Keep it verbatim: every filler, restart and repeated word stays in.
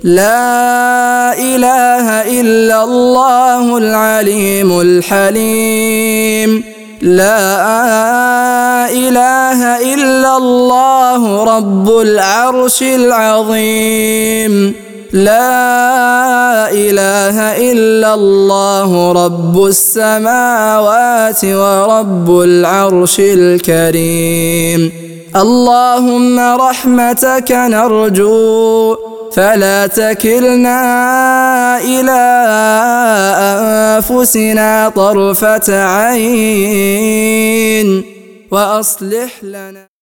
لا إله إلا الله العليم الحليم. لا إله إلا الله رب العرش العظيم. لا إله إلا الله رب السماوات ورب العرش الكريم. اللهم رحمتك نرجو فلا تكلنا إلى أنفسنا طرفة عين وأصلح لنا